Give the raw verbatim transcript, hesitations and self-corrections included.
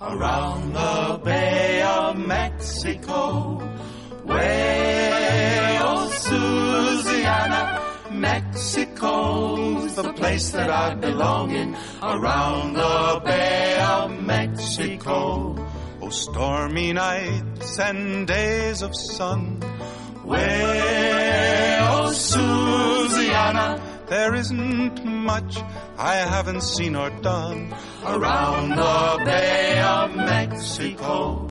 around the Bay of Mexico. Way, oh, Susiana, Mexico's the place that I belong in, around the Bay of Mexico. Oh, stormy nights and days of sun, way, oh, Susiana, there isn't much I haven't seen or done, around the Bay of Mexico.